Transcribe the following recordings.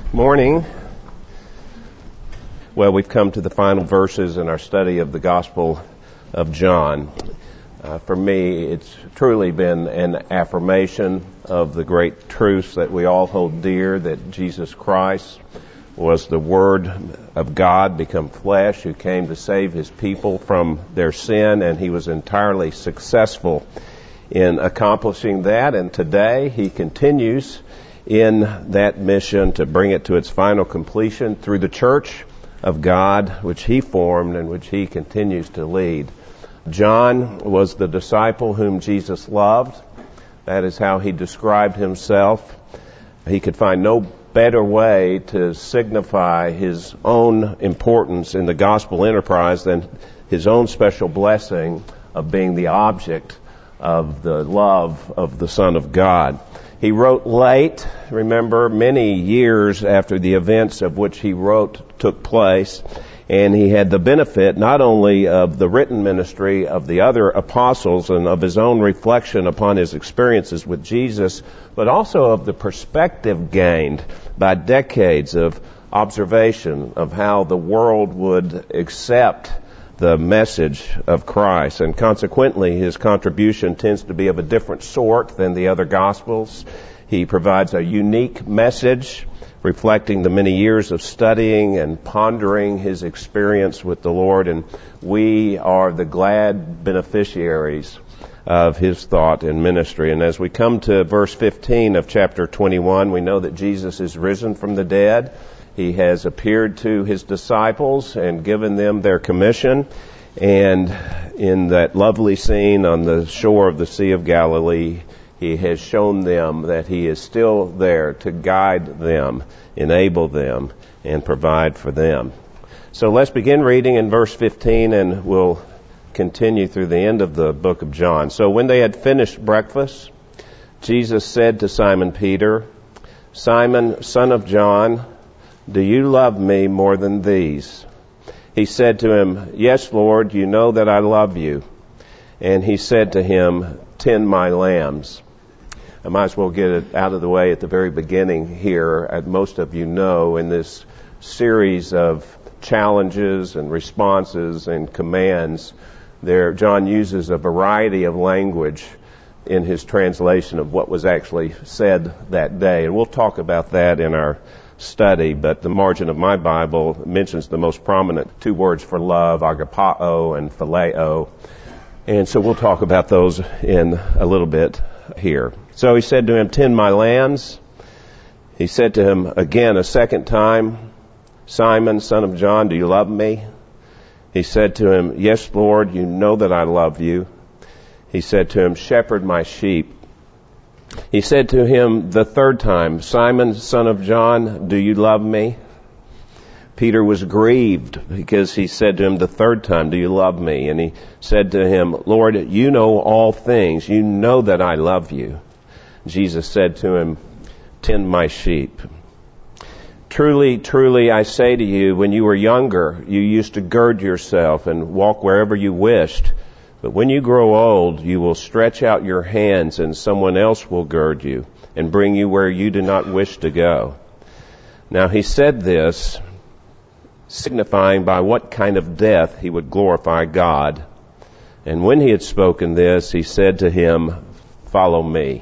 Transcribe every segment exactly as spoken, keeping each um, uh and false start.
Morning. Well, we've come to the final verses in our study of the Gospel of John. Uh, for me, it's truly been an affirmation of the great truths that we all hold dear, that Jesus Christ was the Word of God become flesh, who came to save His people from their sin, and He was entirely successful in accomplishing that. And today He continues in that mission to bring it to its final completion through the church of God, which He formed and which He continues to lead. John was the disciple whom Jesus loved. That is how he described himself. He could find no better way to signify his own importance in the gospel enterprise than his own special blessing of being the object of the love of the Son of God. He wrote late, remember, many years after the events of which he wrote took place, and he had the benefit not only of the written ministry of the other apostles and of his own reflection upon his experiences with Jesus, but also of the perspective gained by decades of observation of how the world would accept the message of Christ. And consequently, his contribution tends to be of a different sort than the other Gospels. He provides a unique message reflecting the many years of studying and pondering his experience with the Lord, and we are the glad beneficiaries of his thought and ministry. And as we come to verse fifteen of chapter twenty-one, we know that Jesus is risen from the dead. He has appeared to his disciples and given them their commission. And in that lovely scene on the shore of the Sea of Galilee, he has shown them that he is still there to guide them, enable them, and provide for them. So let's begin reading in verse fifteen, and we'll continue through the end of the book of John. So when they had finished breakfast, Jesus said to Simon Peter, "Simon, son of John, do you love me more than these?" He said to him, "Yes, Lord, you know that I love you." And he said to him, "Tend my lambs." I might as well get it out of the way at the very beginning here. As most of you know, in this series of challenges and responses and commands, there John uses a variety of language in his translation of what was actually said that day. And we'll talk about that in our study, but the margin of my Bible mentions the most prominent two words for love, agapao and phileo. And so we'll talk about those in a little bit here. So he said to him, "Tend my lambs." He said to him again a second time, "Simon, son of John, do you love me?" He said to him, "Yes, Lord, you know that I love you." He said to him, "Shepherd my sheep." He said to him the third time, "Simon, son of John, do you love me?" Peter was grieved because he said to him the third time, "Do you love me?" And he said to him, "Lord, you know all things. You know that I love you." Jesus said to him, "Tend my sheep. Truly, truly, I say to you, when you were younger, you used to gird yourself and walk wherever you wished. But when you grow old, you will stretch out your hands and someone else will gird you and bring you where you do not wish to go." Now he said this, signifying by what kind of death he would glorify God. And when he had spoken this, he said to him, "Follow me."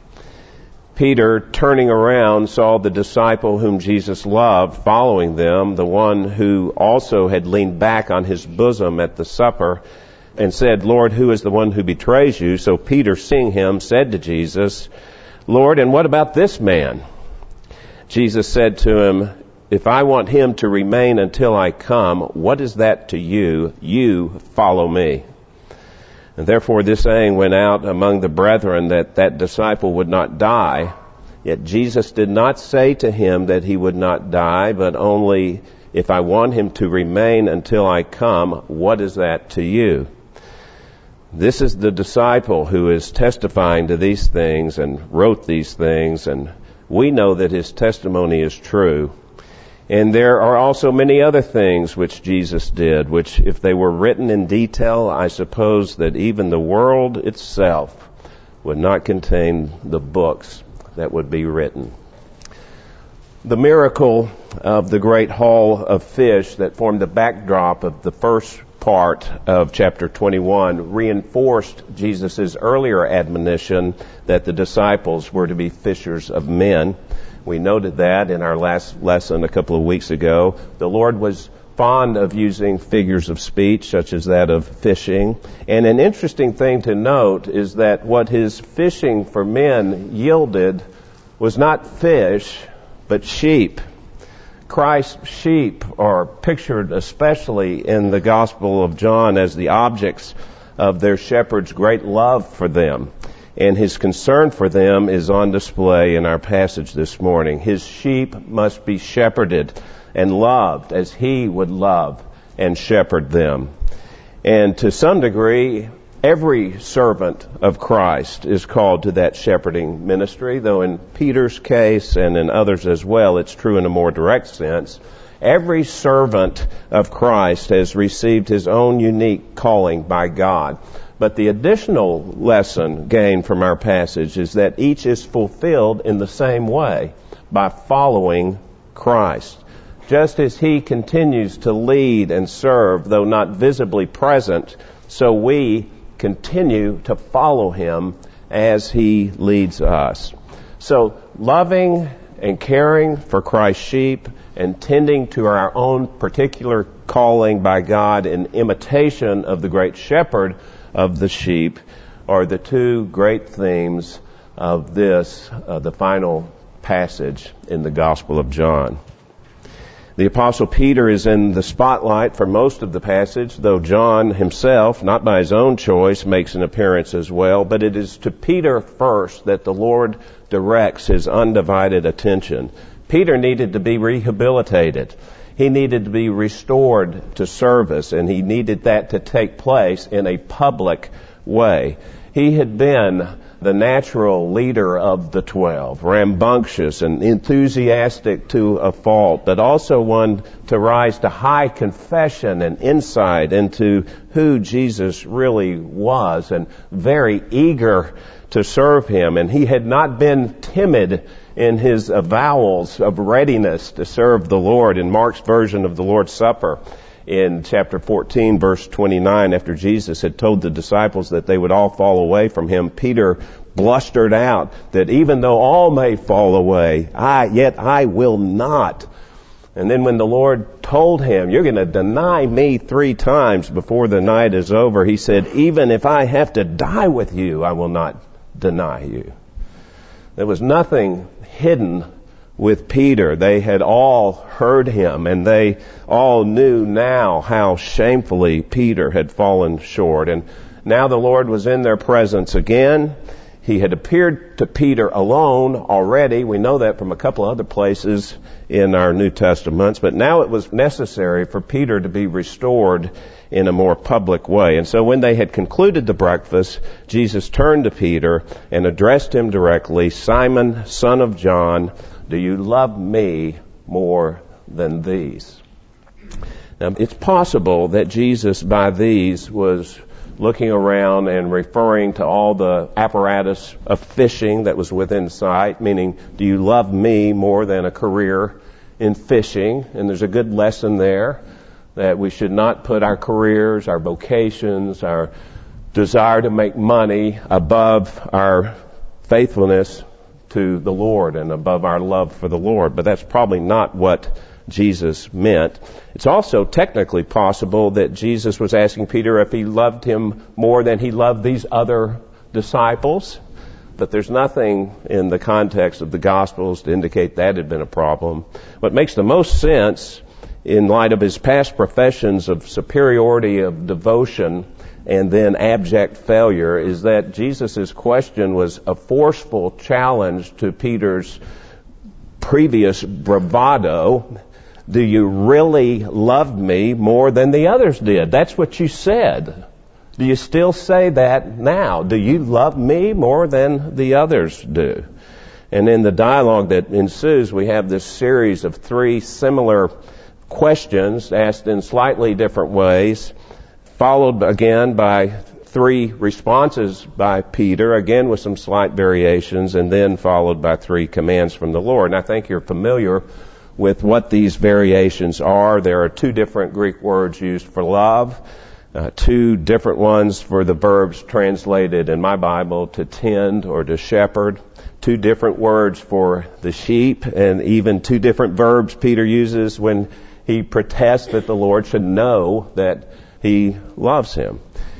Peter, turning around, saw the disciple whom Jesus loved following them, the one who also had leaned back on his bosom at the supper, and said, "Lord, who is the one who betrays you?" So Peter, seeing him, said to Jesus, "Lord, and what about this man?" Jesus said to him, "If I want him to remain until I come, what is that to you? You follow me." And therefore this saying went out among the brethren that that disciple would not die. Yet Jesus did not say to him that he would not die, but only, "If I want him to remain until I come, what is that to you?" This is the disciple who is testifying to these things and wrote these things, and we know that his testimony is true. And there are also many other things which Jesus did, which if they were written in detail, I suppose that even the world itself would not contain the books that would be written. The miracle of the great haul of fish that formed the backdrop of the first part of chapter twenty-one reinforced Jesus' earlier admonition that the disciples were to be fishers of men. We noted that in our last lesson a couple of weeks ago. The Lord was fond of using figures of speech, such as that of fishing. And an interesting thing to note is that what his fishing for men yielded was not fish, but sheep. Christ's sheep are pictured especially in the Gospel of John as the objects of their shepherd's great love for them. And his concern for them is on display in our passage this morning. His sheep must be shepherded and loved as he would love and shepherd them. And to some degree, every servant of Christ is called to that shepherding ministry, though in Peter's case and in others as well, it's true in a more direct sense. Every servant of Christ has received his own unique calling by God. But the additional lesson gained from our passage is that each is fulfilled in the same way, by following Christ. Just as he continues to lead and serve, though not visibly present, so we continue to follow him as he leads us. So loving and caring for Christ's sheep and tending to our own particular calling by God in imitation of the great shepherd of the sheep are the two great themes of this, uh, the final passage in the Gospel of John. The Apostle Peter is in the spotlight for most of the passage, though John himself, not by his own choice, makes an appearance as well. But it is to Peter first that the Lord directs his undivided attention. Peter needed to be rehabilitated. He needed to be restored to service, and he needed that to take place in a public way. He had been the natural leader of the twelve, rambunctious and enthusiastic to a fault, but also one to rise to high confession and insight into who Jesus really was, and very eager to serve him. And he had not been timid in his avowals of readiness to serve the Lord. In Mark's version of the Lord's Supper, in chapter fourteen, verse twenty-nine, after Jesus had told the disciples that they would all fall away from him, Peter blustered out that even though all may fall away, I, yet I will not. And then when the Lord told him, you're going to deny me three times before the night is over, he said, even if I have to die with you, I will not deny you. There was nothing hidden with Peter. They had all heard him, and they all knew now how shamefully Peter had fallen short. And now the Lord was in their presence again. He had appeared to Peter alone already. We know that from a couple of other places in our New Testaments. But now it was necessary for Peter to be restored in a more public way. And so when they had concluded the breakfast, Jesus turned to Peter and addressed him directly, Simon, son of John, do you love me more than these? Now, it's possible that Jesus, by these, was looking around and referring to all the apparatus of fishing that was within sight, meaning, do you love me more than a career in fishing? And there's a good lesson there, that we should not put our careers, our vocations, our desire to make money above our faithfulness to the Lord and above our love for the Lord. But that's probably not what Jesus meant. It's also technically possible that Jesus was asking Peter if he loved him more than he loved these other disciples. But there's nothing in the context of the Gospels to indicate that had been a problem. What makes the most sense in light of his past professions of superiority of devotion and then abject failure is that Jesus' question was a forceful challenge to Peter's previous bravado. Do you really love me more than the others did? That's what you said. Do you still say that now? Do you love me more than the others do? And in the dialogue that ensues, we have this series of three similar questions asked in slightly different ways, followed again by three responses by Peter, again with some slight variations, and then followed by three commands from the Lord. And I think you're familiar with what these variations are. There are two different Greek words used for love, uh, two different ones for the verbs translated in my Bible to tend or to shepherd, two different words for the sheep, and even two different verbs Peter uses when he protests that the Lord should know that he loves him.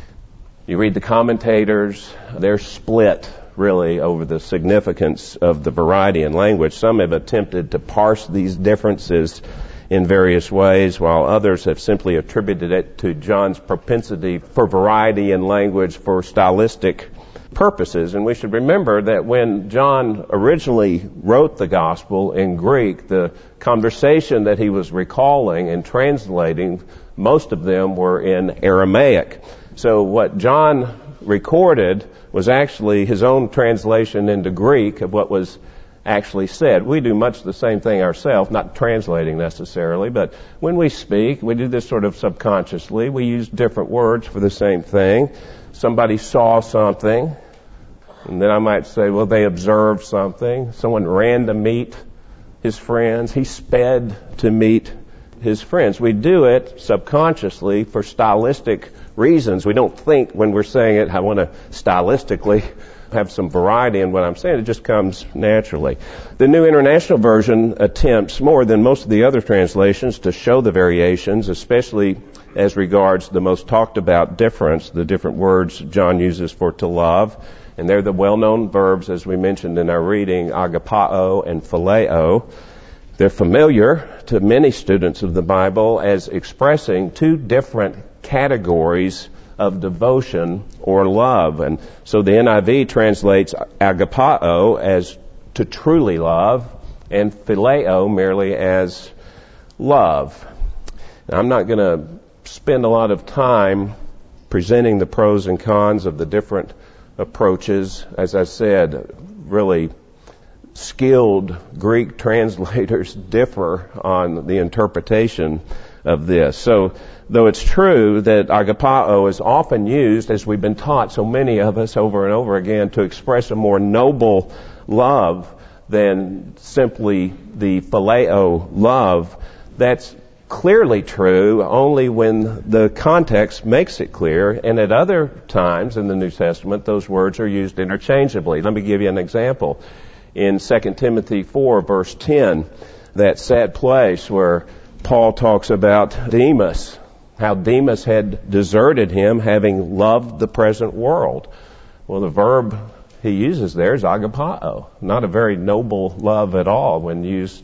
You read the commentators, they're split really over the significance of the variety in language. Some have attempted to parse these differences in various ways, while others have simply attributed it to John's propensity for variety in language for stylistic purposes. And we should remember that when John originally wrote the gospel in Greek, the conversation that he was recalling and translating, most of them were in Aramaic. So what John recorded was actually his own translation into Greek of what was actually said. We do much the same thing ourselves, not translating necessarily, but when we speak, we do this sort of subconsciously. We use different words for the same thing. Somebody saw something, and then I might say, well, they observed something. Someone ran to meet his friends. He sped to meet his friends. We do it subconsciously for stylistic reasons. We don't think when we're saying it, I want to stylistically have some variety in what I'm saying. It just comes naturally. The New International Version attempts more than most of the other translations to show the variations, especially as regards the most talked about difference, the different words John uses for to love. And they're the well-known verbs, as we mentioned in our reading, agapao and phileo. They're familiar to many students of the Bible as expressing two different categories of devotion or love. And so the N I V translates agapao as to truly love and phileo merely as love. Now, I'm not going to spend a lot of time presenting the pros and cons of the different approaches. As I said, really skilled Greek translators differ on the interpretation of this. So, though it's true that agapao is often used, as we've been taught, so many of us over and over again, to express a more noble love than simply the phileo love, that's clearly true only when the context makes it clear, and at other times in the New Testament, those words are used interchangeably. Let me give you an example. In Second Timothy four, verse ten, that sad place where Paul talks about Demas, how Demas had deserted him, having loved the present world. Well, the verb he uses there is agapao, not a very noble love at all when used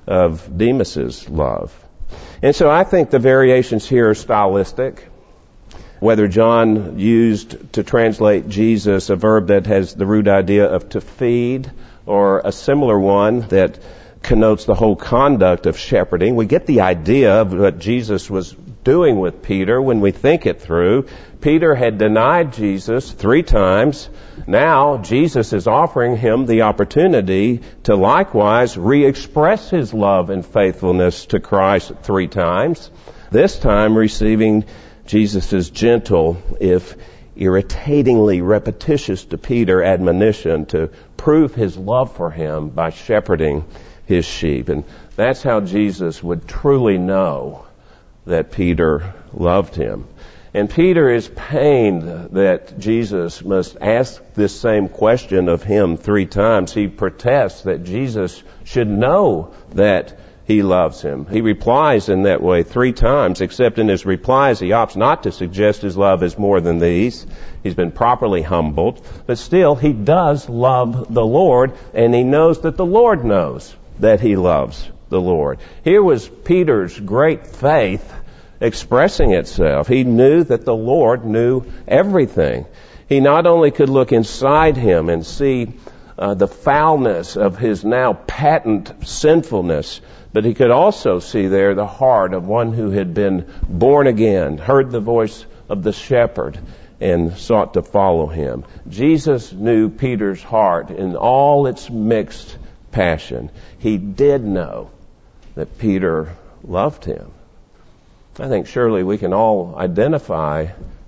of Demas's love. And so I think the variations here are stylistic. Whether John used to translate Jesus a verb that has the root idea of to feed, or a similar one that connotes the whole conduct of shepherding, we get the idea of what Jesus was doing with Peter when we think it through. Peter had denied Jesus three times. Now Jesus is offering him the opportunity to likewise re-express his love and faithfulness to Christ three times, this time receiving Jesus' gentle, if irritatingly repetitious to Peter, admonition to prove his love for him by shepherding his sheep. And that's how Jesus would truly know that Peter loved him. And Peter is pained that Jesus must ask this same question of him three times. He protests that Jesus should know that he loves him. He replies in that way three times, except in his replies he opts not to suggest his love is more than these. He's been properly humbled, but still he does love the Lord, and he knows that the Lord knows that he loves the Lord. Here was Peter's great faith expressing itself. He knew that the Lord knew everything. He not only could look inside him and see uh, the foulness of his now patent sinfulness, but he could also see there the heart of one who had been born again, heard the voice of the shepherd, and sought to follow him. Jesus knew Peter's heart in all its mixed passion. He did know that Peter loved him. I think surely we can all identify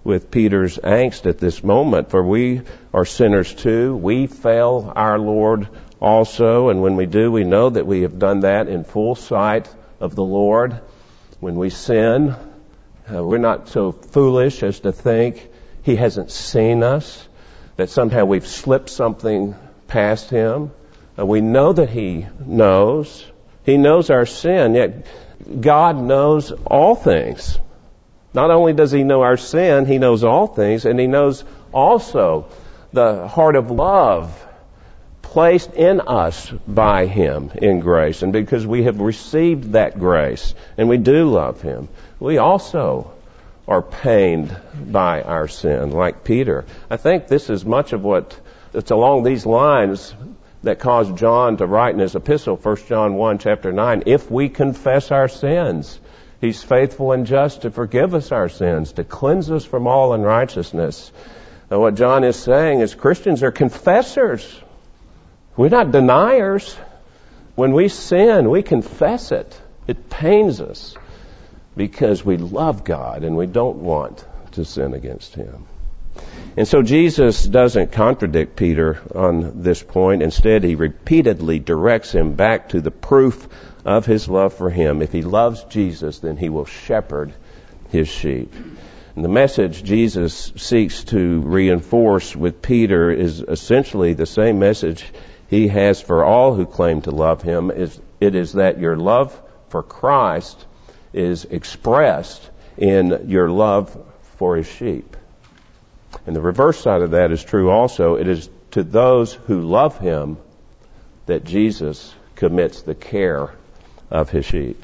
with Peter's angst at this moment, for we are sinners too. We fail our Lord also, and when we do, we know that we have done that in full sight of the Lord. When we sin, uh, we're not so foolish as to think He hasn't seen us, that somehow we've slipped something past Him. Uh, we know that He knows. He knows our sin, yet God knows all things. Not only does He know our sin, He knows all things, and He knows also the heart of love placed in us by Him in grace. And because we have received that grace and we do love Him, we also are pained by our sin, like Peter. I think this is much of what, it's along these lines that caused John to write in his epistle, First John one, chapter nine, if we confess our sins, He's faithful and just to forgive us our sins, to cleanse us from all unrighteousness. Now, what John is saying is Christians are confessors. We're not deniers. When we sin, we confess it. It pains us because we love God and we don't want to sin against Him. And so Jesus doesn't contradict Peter on this point. Instead, He repeatedly directs him back to the proof of His love for him. If he loves Jesus, then He will shepherd His sheep. And the message Jesus seeks to reinforce with Peter is essentially the same message He has for all who claim to love Him. It is that your love for Christ is expressed in your love for His sheep. And the reverse side of that is true also. It is to those who love Him that Jesus commits the care of His sheep.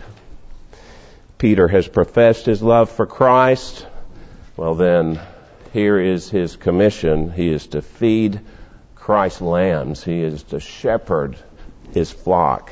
Peter has professed his love for Christ. Well then, here is his commission. He is to feed Christ's lambs. He is to shepherd His flock.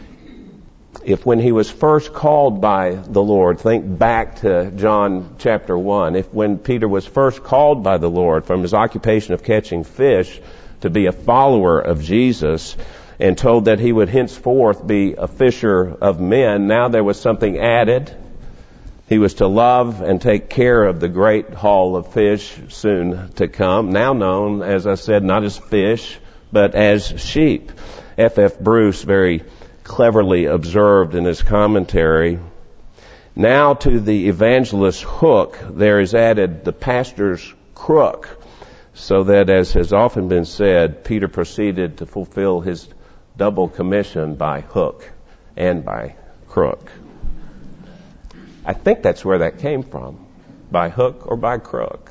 If when He was first called by the Lord, think back to John chapter one, if when Peter was first called by the Lord from his occupation of catching fish to be a follower of Jesus and told that he would henceforth be a fisher of men, now there was something added. He was to love and take care of the great haul of fish soon to come, now known, as I said, not as fish, but as sheep. F F Bruce very cleverly observed in his commentary, now to the evangelist's hook there is added the pastor's crook, so that, as has often been said, Peter proceeded to fulfill his double commission by hook and by crook. I think that's where that came from, by hook or by crook.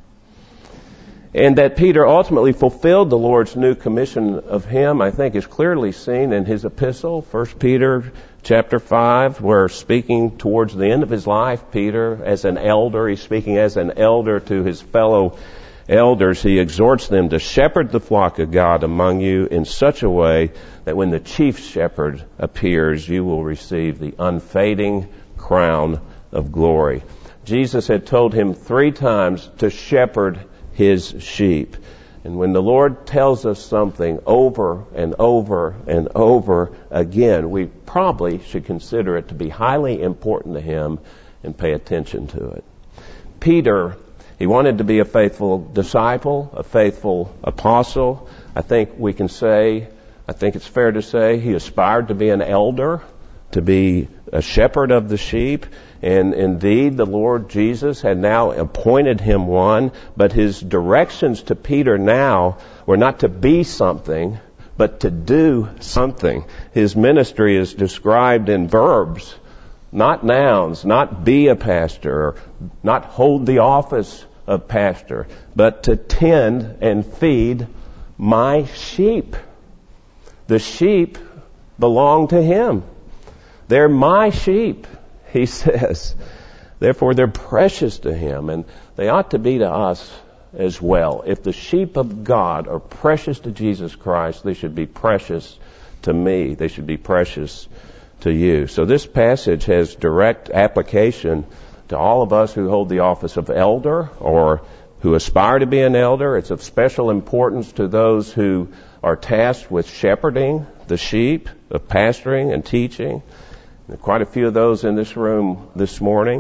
And that Peter ultimately fulfilled the Lord's new commission of him, I think, is clearly seen in his epistle, First Peter chapter five, where speaking towards the end of his life, Peter, as an elder, he's speaking as an elder to his fellow elders. He exhorts them to shepherd the flock of God among you in such a way that when the chief shepherd appears, you will receive the unfading crown of glory. Jesus had told him three times to shepherd His sheep. And when the Lord tells us something over and over and over again, we probably should consider it to be highly important to Him and pay attention to it. Peter, he wanted to be a faithful disciple, a faithful apostle. I think we can say, I think it's fair to say, he aspired to be an elder, to be a shepherd of the sheep. And indeed, the Lord Jesus had now appointed him one, but his directions to Peter now were not to be something, but to do something. His ministry is described in verbs, not nouns, not be a pastor, or not hold the office of pastor, but to tend and feed my sheep. The sheep belong to Him. They're my sheep, He says. Therefore, they're precious to Him, and they ought to be to us as well. If the sheep of God are precious to Jesus Christ, they should be precious to me. They should be precious to you. So this passage has direct application to all of us who hold the office of elder or who aspire to be an elder. It's of special importance to those who are tasked with shepherding the sheep, of pastoring and teaching. There are quite a few of those in this room this morning.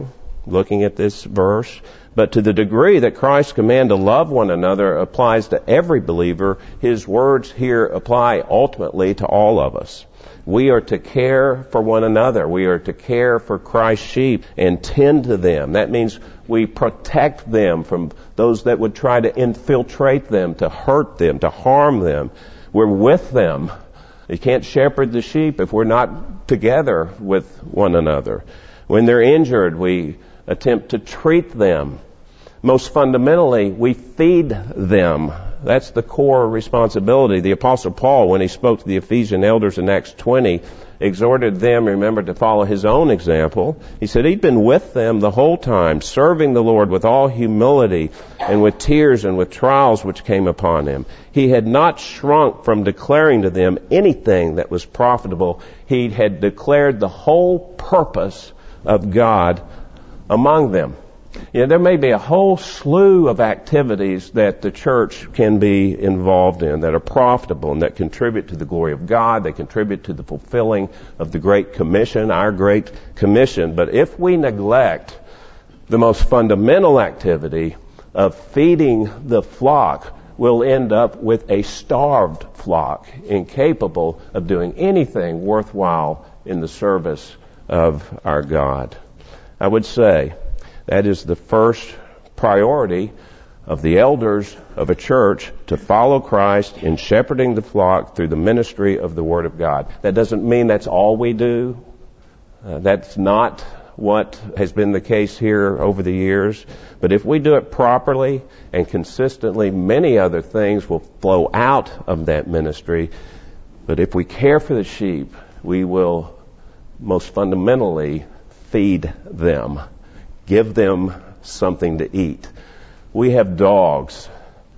looking at this verse. But to the degree that Christ's command to love one another applies to every believer, his words here apply ultimately to all of us. We are to care for one another. We are to care for Christ's sheep and tend to them. That means we protect them from those that would try to infiltrate them, to hurt them, to harm them. We're with them. You can't shepherd the sheep if we're not together with one another. When they're injured, we attempt to treat them. Most fundamentally, we feed them. That's the core responsibility. The Apostle Paul, when he spoke to the Ephesian elders in Acts twenty, exhorted them, remember, to follow his own example. He said he'd been with them the whole time, serving the Lord with all humility and with tears and with trials which came upon him. He had not shrunk from declaring to them anything that was profitable. He had declared the whole purpose of God among them. You know, there may be a whole slew of activities that the church can be involved in that are profitable and that contribute to the glory of God. They contribute to the fulfilling of the Great Commission, our Great Commission. But if we neglect the most fundamental activity of feeding the flock, we'll end up with a starved flock, incapable of doing anything worthwhile in the service of our God. I would say that is the first priority of the elders of a church, to follow Christ in shepherding the flock through the ministry of the Word of God. That doesn't mean that's all we do. Uh, that's not what has been the case here over the years. But if we do it properly and consistently, many other things will flow out of that ministry. But if we care for the sheep, we will most fundamentally feed them. Give them something to eat. We have dogs.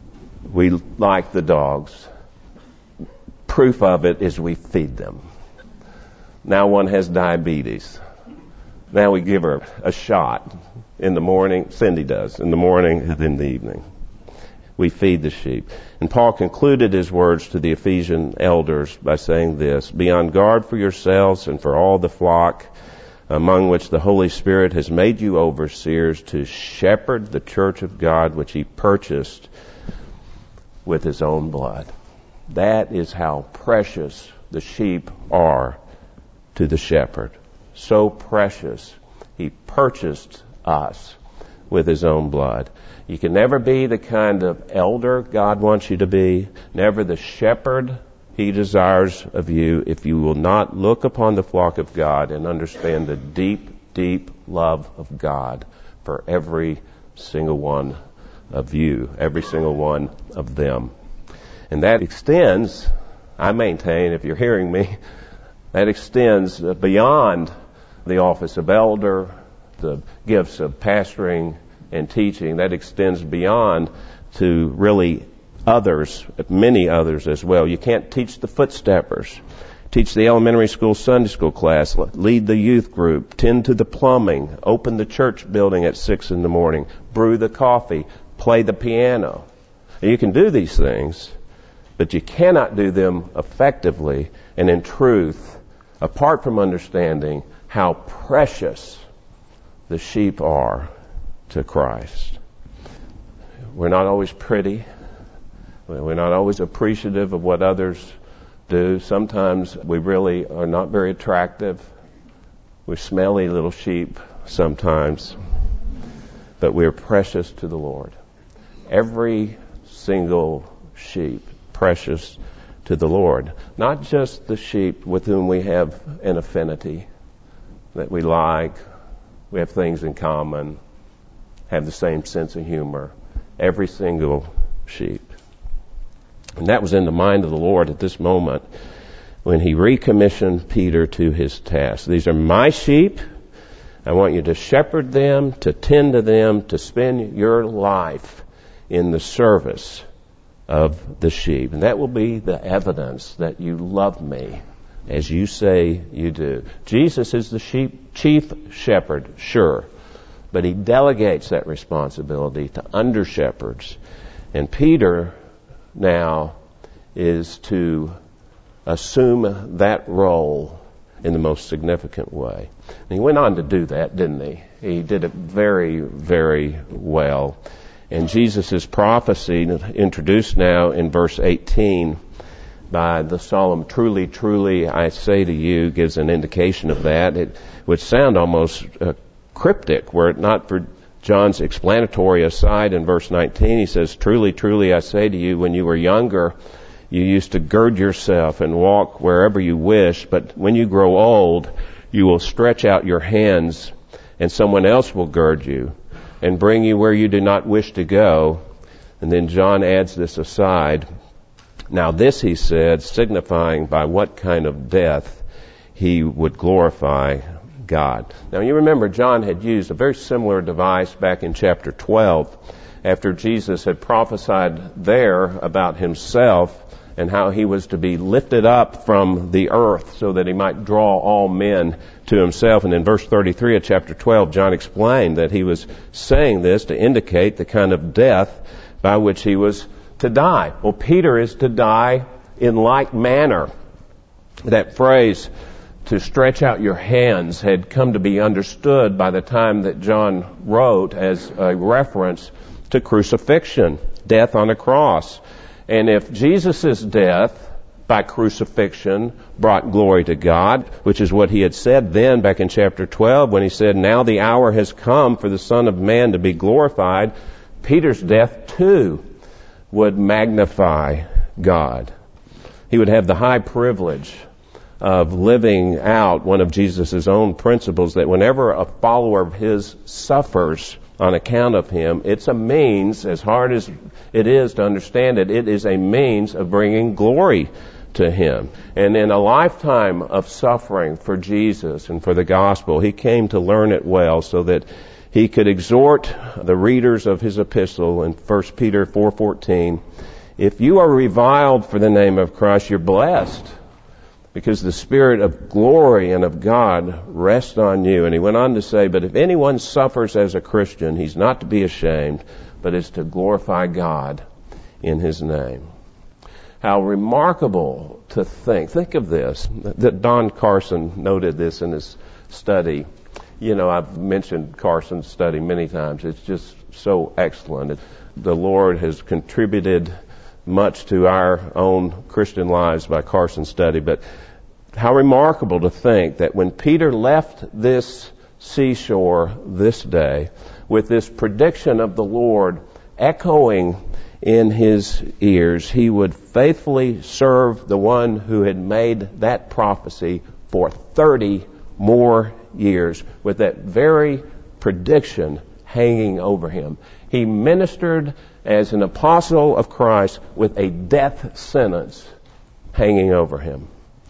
We like the dogs. Proof of it is we feed them. Now one has diabetes. Now we give her a shot in the morning. Cindy does. In the morning and in the evening. We feed the sheep. And Paul concluded his words to the Ephesian elders by saying this: "Be on guard for yourselves and for all the flock, among which the Holy Spirit has made you overseers, to shepherd the church of God, which he purchased with his own blood." That is how precious the sheep are to the shepherd. So precious. He purchased us with his own blood. You can never be the kind of elder God wants you to be, never the shepherd he desires of you, if you will not look upon the flock of God and understand the deep, deep love of God for every single one of you, every single one of them. And that extends, I maintain, if you're hearing me, that extends beyond the office of elder, the gifts of pastoring and teaching. That extends beyond to really others, many others as well. You can't teach the footsteppers, teach the elementary school Sunday school class, lead the youth group, tend to the plumbing, open the church building at six in the morning, brew the coffee, play the piano. You can do these things, but you cannot do them effectively and in truth apart from understanding how precious the sheep are to Christ. We're not always pretty. We're not always appreciative of what others do. Sometimes we really are not very attractive. We're smelly little sheep sometimes. But we're precious to the Lord. Every single sheep, precious to the Lord. Not just the sheep with whom we have an affinity, that we like, we have things in common, have the same sense of humor. Every single sheep. And that was in the mind of the Lord at this moment when he recommissioned Peter to his task. These are my sheep. I want you to shepherd them, to tend to them, to spend your life in the service of the sheep. And that will be the evidence that you love me as you say you do. Jesus is the sheep, chief shepherd, sure. But he delegates that responsibility to under-shepherds. And Peter now is to assume that role in the most significant way. And he went on to do that, didn't he? He did it very, very well. And Jesus' prophecy, introduced now in verse eighteen by the solemn, truly, truly, I say to you, gives an indication of that. It would sound almost uh, cryptic were it not for John's explanatory aside in verse nineteen. He says, truly, truly, I say to you, when you were younger, you used to gird yourself and walk wherever you wish, but when you grow old, you will stretch out your hands, and someone else will gird you and bring you where you do not wish to go. And then John adds this aside. Now this, he said, signifying by what kind of death he would glorify God. Now you remember John had used a very similar device back in chapter twelve after Jesus had prophesied there about himself and how he was to be lifted up from the earth so that he might draw all men to himself. And in verse thirty-three of chapter twelve, John explained that he was saying this to indicate the kind of death by which he was to die. Well, Peter is to die in like manner. That phrase, to stretch out your hands, had come to be understood by the time that John wrote as a reference to crucifixion, death on a cross. And if Jesus' death by crucifixion brought glory to God, which is what he had said then back in chapter twelve when he said, now the hour has come for the Son of Man to be glorified, Peter's death too would magnify God. He would have the high privilege of living out one of Jesus' own principles, that whenever a follower of his suffers on account of him, it's a means, as hard as it is to understand it, it is a means of bringing glory to him. And in a lifetime of suffering for Jesus and for the gospel, he came to learn it well so that he could exhort the readers of his epistle in First Peter four fourteen, if you are reviled for the name of Christ, you're blessed, because the Spirit of glory and of God rests on you. And he went on to say, but if anyone suffers as a Christian, he's not to be ashamed, but is to glorify God in his name. How remarkable to think. Think of this. That Don Carson noted this in his study. You know, I've mentioned Carson's study many times. It's just so excellent. The Lord has contributed much to our own Christian lives by Carson's study. But how remarkable to think that when Peter left this seashore this day with this prediction of the Lord echoing in his ears, he would faithfully serve the one who had made that prophecy for thirty more years with that very prediction hanging over him. He ministered as an apostle of Christ with a death sentence hanging over him.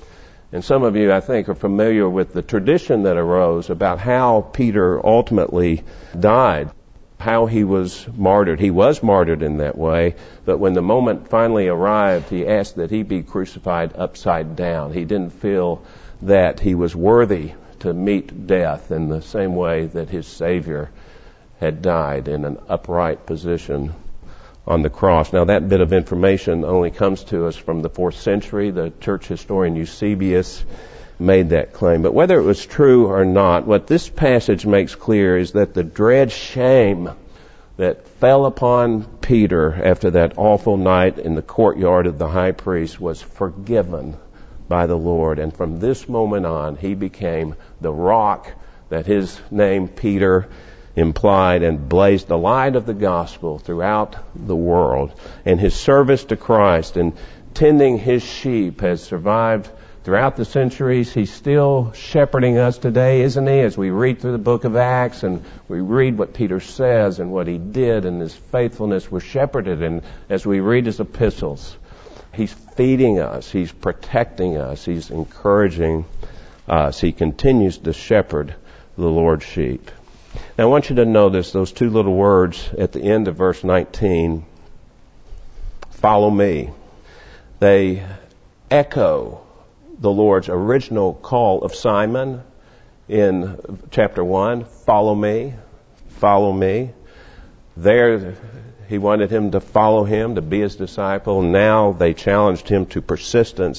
And some of you, I think, are familiar with the tradition that arose about how Peter ultimately died, how he was martyred. He was martyred in that way, but when the moment finally arrived, he asked that he be crucified upside down. He didn't feel that he was worthy to meet death in the same way that his Savior had died in an upright position on the cross. Now that bit of information only comes to us from the fourth century. The church historian Eusebius made that claim. But whether it was true or not, what this passage makes clear is that the dread shame that fell upon Peter after that awful night in the courtyard of the high priest was forgiven by the Lord. And from this moment on, he became the rock that his name Peter implied and blazed the light of the gospel throughout the world. And his service to Christ and tending his sheep has survived throughout the centuries. He's still shepherding us today, isn't he? As we read through the book of Acts and we read what Peter says and what he did and his faithfulness, we're shepherded. And as we read his epistles, he's feeding us, he's protecting us, he's encouraging us. He continues to shepherd the Lord's sheep. Now I want you to notice those two little words at the end of verse nineteen, follow me. They echo the Lord's original call of Simon in chapter one, follow me, follow me. There he wanted him to follow him, to be his disciple. Now they challenged him to persistence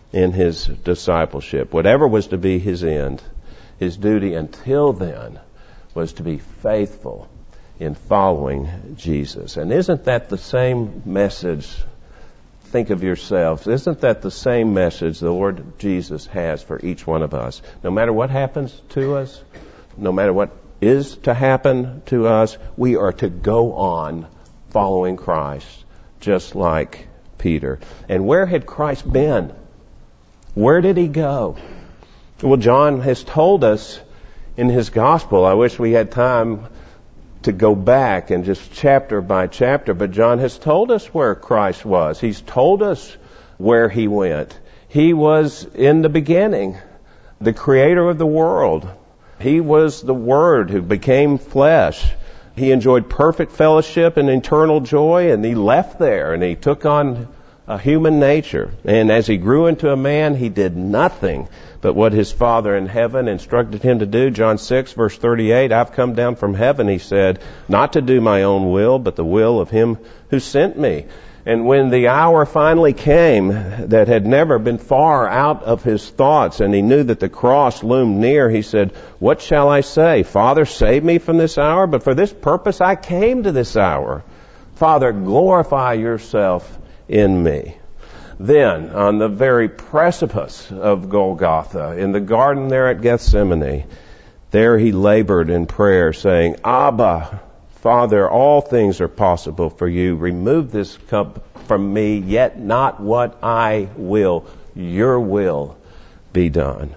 in his discipleship. Whatever was to be his end, his duty until then was to be faithful in following Jesus. And isn't that the same message? Think of yourselves. Isn't that the same message the Lord Jesus has for each one of us? No matter what happens to us, no matter what is to happen to us, we are to go on following Christ, just like Peter. And where had Christ been? Where did he go? Well, John has told us in his gospel. I wish we had time to go back and just chapter by chapter, but John has told us where Christ was. He's told us where he went. He was in the beginning, the creator of the world. He was the Word who became flesh. He enjoyed perfect fellowship and eternal joy, and he left there, and he took on a human nature. And as he grew into a man, he did nothing but what his Father in heaven instructed him to do. John six, verse thirty-eight, I've come down from heaven, he said, not to do my own will, but the will of him who sent me. And when the hour finally came that had never been far out of his thoughts, and he knew that the cross loomed near, he said, what shall I say? Father, save me from this hour, but for this purpose I came to this hour. Father, glorify yourself in me. Then, on the very precipice of Golgotha, in the garden there at Gethsemane, there he labored in prayer, saying, Abba, Father, all things are possible for you. Remove this cup from me, yet not what I will, your will be done.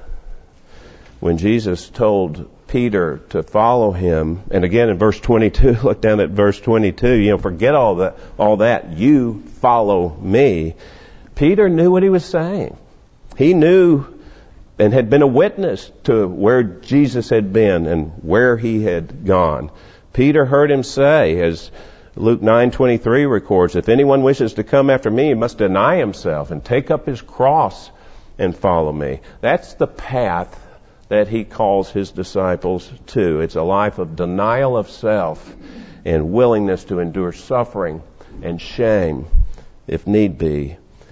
When Jesus told Peter to follow him, and again in verse twenty-two, look down at verse twenty-two, you know, forget all that, all that, you follow me. Peter knew what he was saying. He knew and had been a witness to where Jesus had been and where he had gone. Peter heard him say, as Luke nine twenty-three records, if anyone wishes to come after me, he must deny himself and take up his cross and follow me. That's the path that he calls his disciples to. It's a life of denial of self and willingness to endure suffering and shame, if need be,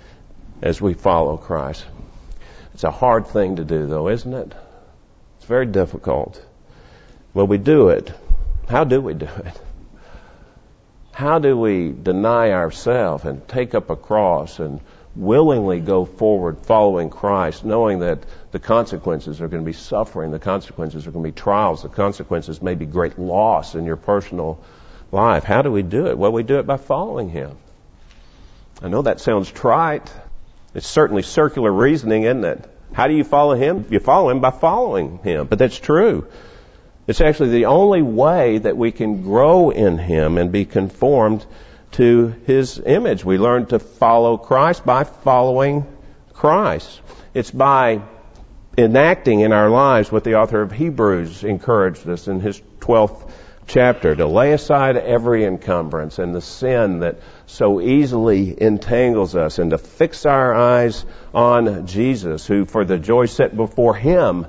as we follow Christ. It's a hard thing to do, though, isn't it? It's very difficult. Well, we do it. How do we do it? How do we deny ourselves and take up a cross and willingly go forward following Christ, knowing that the consequences are going to be suffering, the consequences are going to be trials, the consequences may be great loss in your personal life? How do we do it? Well, we do it by following him. I know that sounds trite. It's certainly circular reasoning, isn't it? How do you follow him? You follow him by following him. But that's true. It's actually the only way that we can grow in him and be conformed to his image. We learn to follow Christ by following Christ. It's by enacting in our lives what the author of Hebrews encouraged us in his twelfth chapter, to lay aside every encumbrance and the sin that so easily entangles us, and to fix our eyes on Jesus, who for the joy set before him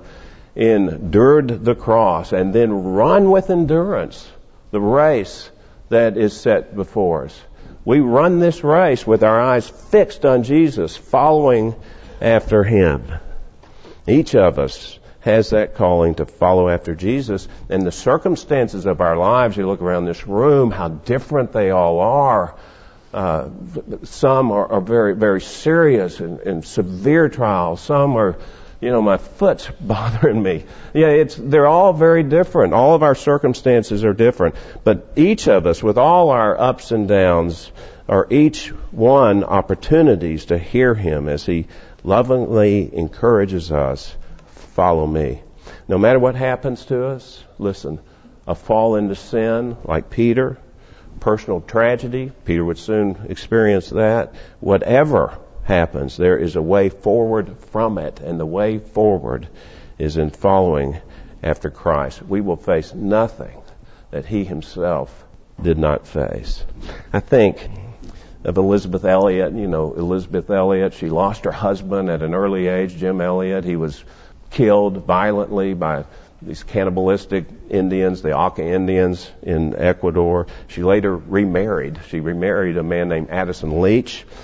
endured the cross, and then run with endurance the race that is set before us. We run this race with our eyes fixed on Jesus, following after him. Each of us has that calling to follow after Jesus, and the circumstances of our lives, you look around this room, how different they all are. Uh, some are, are very, very serious and, and severe trials. Some are, you know, my foot's bothering me. Yeah, it's, they're all very different. All of our circumstances are different. But each of us, with all our ups and downs, are each one opportunities to hear him as he lovingly encourages us, follow me. No matter what happens to us, listen, a fall into sin like Peter, personal tragedy, Peter would soon experience that. Whatever happens, there is a way forward from it, and the way forward is in following after Christ. We will face nothing that he himself did not face. I think of Elizabeth Elliot. You know, Elizabeth Elliot, she lost her husband at an early age, Jim Elliot. He was killed violently by these cannibalistic Indians, the Auca Indians in Ecuador. She later remarried. She remarried a man named Addison Leach.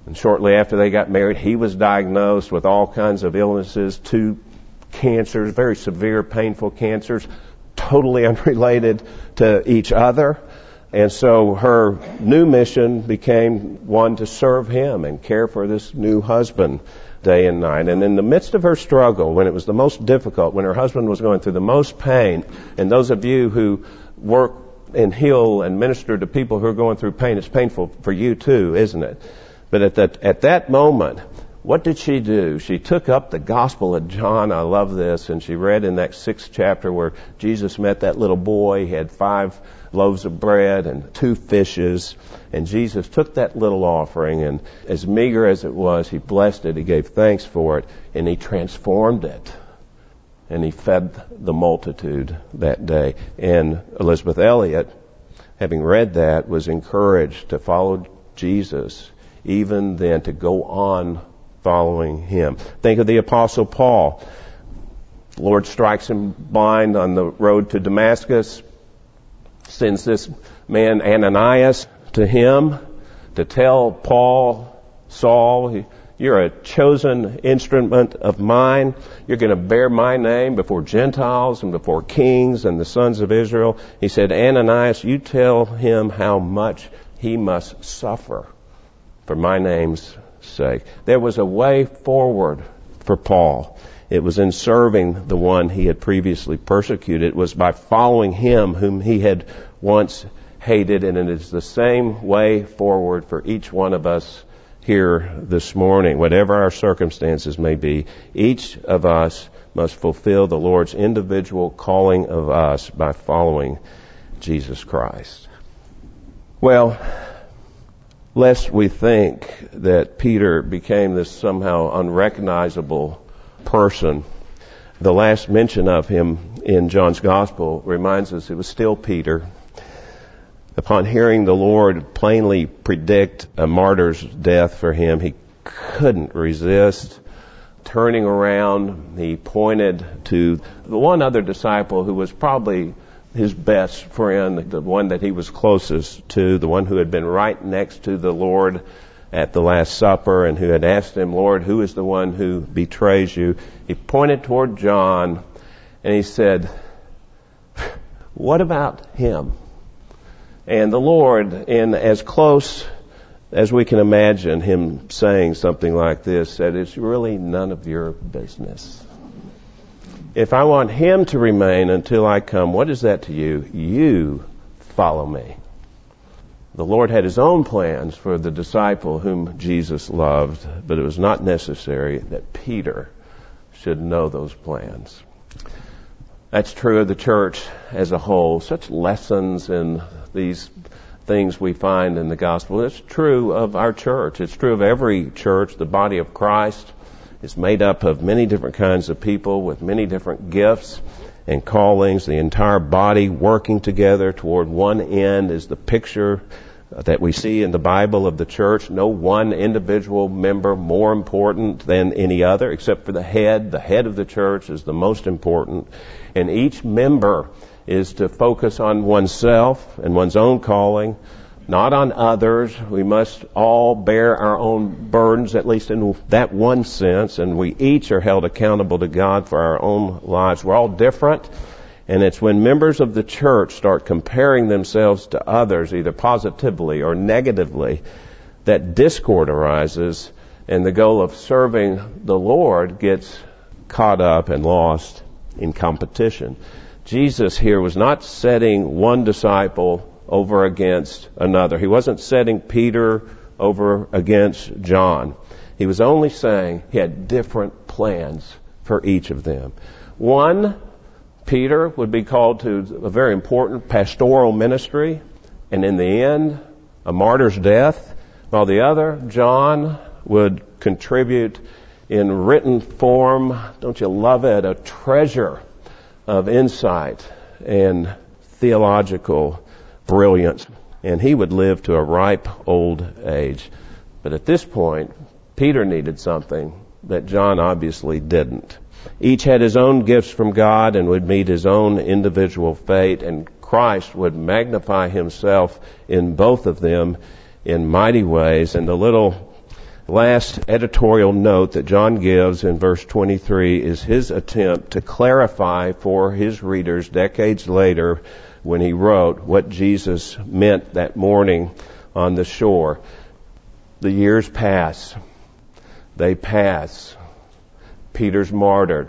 And shortly after they got married, he was diagnosed with all kinds of illnesses, two cancers, very severe, painful cancers, totally unrelated to each other. And so her new mission became one to serve him and care for this new husband day and night. And in the midst of her struggle, when it was the most difficult, when her husband was going through the most pain, and those of you who work and heal and minister to people who are going through pain, it's painful for you too, isn't it? But at that, at that moment, what did she do? She took up the Gospel of John. I love this. And she read in that sixth chapter where Jesus met that little boy. He had five loaves of bread and two fishes. And Jesus took that little offering, and as meager as it was, he blessed it. He gave thanks for it, and he transformed it. And he fed the multitude that day. And Elisabeth Elliot, having read that, was encouraged to follow Jesus, even then to go on following him. Think of the Apostle Paul. The Lord strikes him blind on the road to Damascus, sends this man Ananias to him to tell Paul, Saul, you're a chosen instrument of mine. You're going to bear my name before Gentiles and before kings and the sons of Israel. He said, Ananias, you tell him how much he must suffer for my name's sake. There was a way forward for Paul. It was in serving the one he had previously persecuted. It was by following him whom he had once hated, and it is the same way forward for each one of us here this morning. Whatever our circumstances may be, each of us must fulfill the Lord's individual calling of us by following Jesus Christ. Well, lest we think that Peter became this somehow unrecognizable person, the last mention of him in John's Gospel reminds us it was still Peter. Upon hearing the Lord plainly predict a martyr's death for him, he couldn't resist. Turning around, he pointed to the one other disciple who was probably his best friend, the one that he was closest to, the one who had been right next to the Lord at the Last Supper and who had asked him, Lord, who is the one who betrays you? He pointed toward John and he said, what about him? And the Lord, in as close as we can imagine him saying something like this, said, it's really none of your business. If I want him to remain until I come, what is that to you? You follow me. The Lord had his own plans for the disciple whom Jesus loved, but it was not necessary that Peter should know those plans. That's true of the church as a whole. Such lessons in these things we find in the gospel. It's true of our church. It's true of every church. The body of Christ is made up of many different kinds of people with many different gifts and callings. The entire body working together toward one end is the picture that we see in the Bible of the church. No one individual member more important than any other, except for the head. The head of the church is the most important. And each member is to focus on oneself and one's own calling, not on others. We must all bear our own burdens, at least in that one sense, and we each are held accountable to God for our own lives. We're all different, and it's when members of the church start comparing themselves to others, either positively or negatively, that discord arises, and the goal of serving the Lord gets caught up and lost in competition. Jesus here was not setting one disciple over against another. He wasn't setting Peter over against John. He was only saying he had different plans for each of them. One, Peter would be called to a very important pastoral ministry, and in the end, a martyr's death, while the other, John, would contribute in written form, don't you love it, a treasure of insight and theological brilliance, and he would live to a ripe old age. But at this point, Peter needed something that John obviously didn't. Each had his own gifts from God and would meet his own individual fate, and Christ would magnify himself in both of them in mighty ways. And the little Last editorial note that John gives in verse twenty-three is his attempt to clarify for his readers decades later when he wrote what Jesus meant that morning on the shore. The years pass. They pass. Peter's martyred.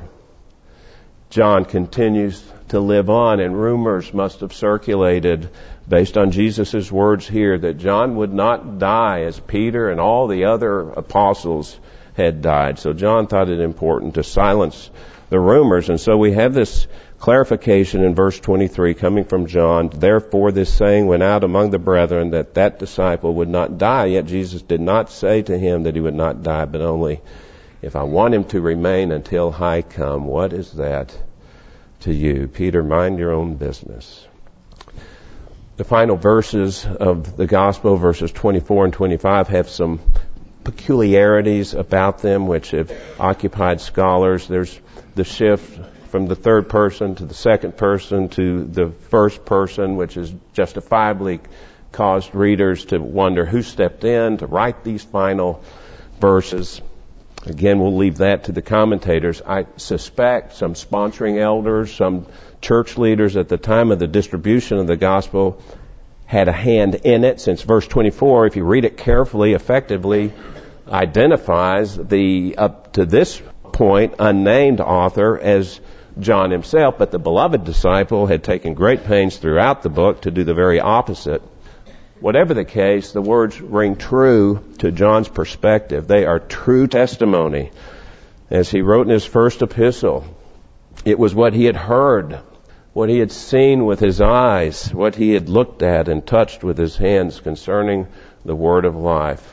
John continues to live on, and rumors must have circulated based on Jesus' words here that John would not die as Peter and all the other apostles had died. So John thought it important to silence the rumors. And so we have this clarification in verse twenty-three coming from John. Therefore this saying went out among the brethren that that disciple would not die. Yet Jesus did not say to him that he would not die, but only, if I want him to remain until I come. What is that to you? Peter, mind your own business. The final verses of the gospel, verses twenty-four and twenty-five, have some peculiarities about them which have occupied scholars. There's the shift from the third person to the second person to the first person, which has justifiably caused readers to wonder who stepped in to write these final verses. Again, we'll leave that to the commentators. I suspect some sponsoring elders, some church leaders at the time of the distribution of the gospel had a hand in it, since verse twenty-four, if you read it carefully, effectively identifies the, up to this point, unnamed author as John himself, but the beloved disciple had taken great pains throughout the book to do the very opposite. Whatever the case, the words ring true to John's perspective. They are true testimony. As he wrote in his first epistle, it was what he had heard, what he had seen with his eyes, what he had looked at and touched with his hands concerning the word of life.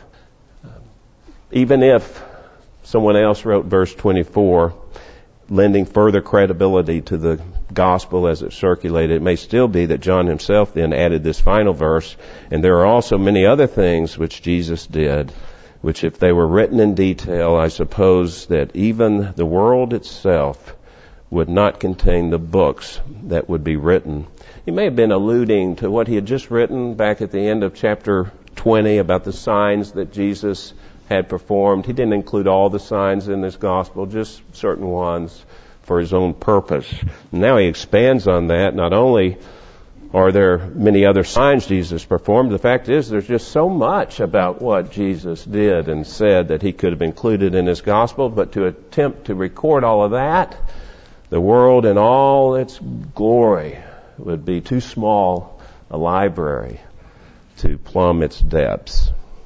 Even if someone else wrote verse twenty-four, lending further credibility to the gospel as it circulated, it may still be that John himself then added this final verse. And there are also many other things which Jesus did, which if they were written in detail, I suppose that even the world itself would not contain the books that would be written. He may have been alluding to what he had just written back at the end of chapter twenty about the signs that Jesus had performed. He didn't include all the signs in this gospel, just certain ones for his own purpose. Now he expands on that. Not only are there many other signs Jesus performed, the fact is there's just so much about what Jesus did and said that he could have included in his gospel, but to attempt to record all of that, the world in all its glory would be too small a library to plumb its depths.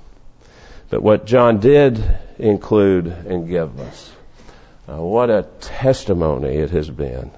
But what John did include and give us, uh, what a testimony it has been.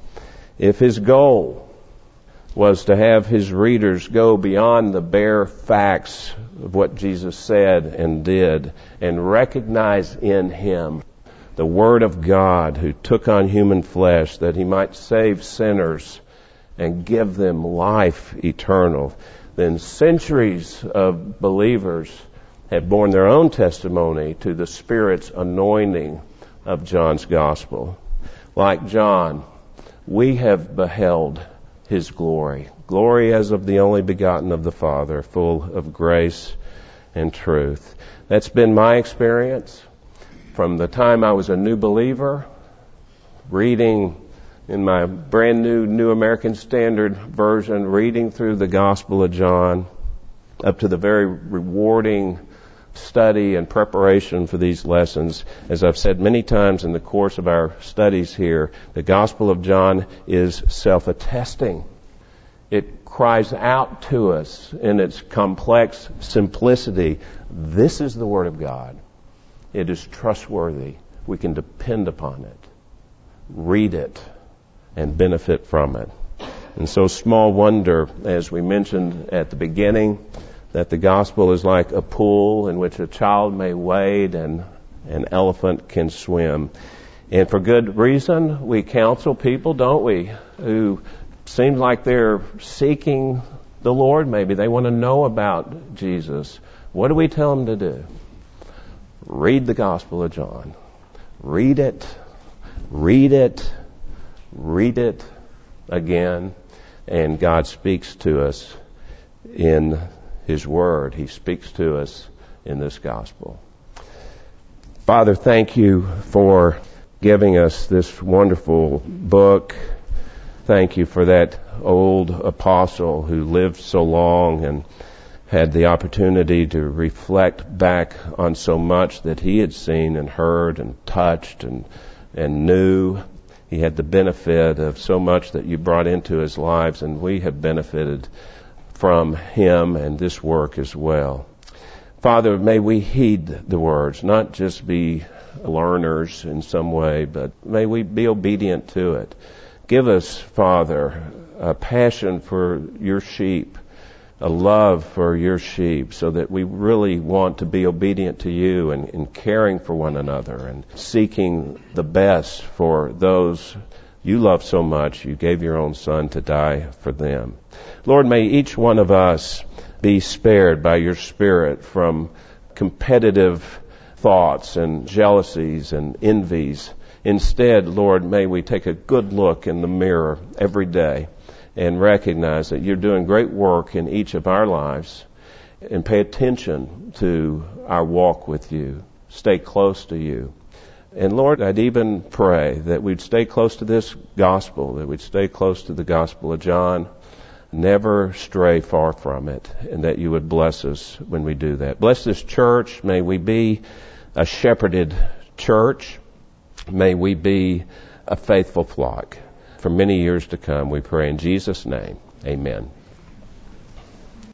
If his goal was to have his readers go beyond the bare facts of what Jesus said and did and recognize in him the Word of God who took on human flesh that he might save sinners and give them life eternal, then centuries of believers have borne their own testimony to the Spirit's anointing of John's gospel. Like John, we have beheld his glory, glory as of the only begotten of the Father, full of grace and truth. That's been my experience from the time I was a new believer, reading in my brand new New American Standard Version, reading through the Gospel of John, up to the very rewarding study and preparation for these lessons. As I've said many times in the course of our studies here, the Gospel of John is self-attesting. It cries out to us in its complex simplicity, this is the Word of God. It is trustworthy. We can depend upon it, read it, and benefit from it. And so small wonder, as we mentioned at the beginning, that the gospel is like a pool in which a child may wade and an elephant can swim. And for good reason, we counsel people, don't we, who seem like they're seeking the Lord maybe. They want to know about Jesus. What do we tell them to do? Read the Gospel of John. Read it, read it, read it again, and God speaks to us in His Word. He speaks to us in this Gospel. Father, thank you for giving us this wonderful book. Thank you for that old apostle who lived so long and had the opportunity to reflect back on so much that he had seen and heard and touched and and knew. He had the benefit of so much that you brought into his lives, and we have benefited from him and this work as well. Father, may we heed the words, not just be learners in some way, but may we be obedient to it. Give us, Father, a passion for your sheep, a love for your sheep, so that we really want to be obedient to you and in caring for one another and seeking the best for those you love so much. You gave your own Son to die for them. Lord, may each one of us be spared by your Spirit from competitive thoughts and jealousies and envies. Instead, Lord, may we take a good look in the mirror every day and recognize that you're doing great work in each of our lives, and pay attention to our walk with you. Stay close to you. And Lord, I'd even pray that we'd stay close to this gospel, that we'd stay close to the Gospel of John, never stray far from it, and that you would bless us when we do that. Bless this church. May we be a shepherded church. May we be a faithful flock for many years to come. We pray in Jesus' name. Amen.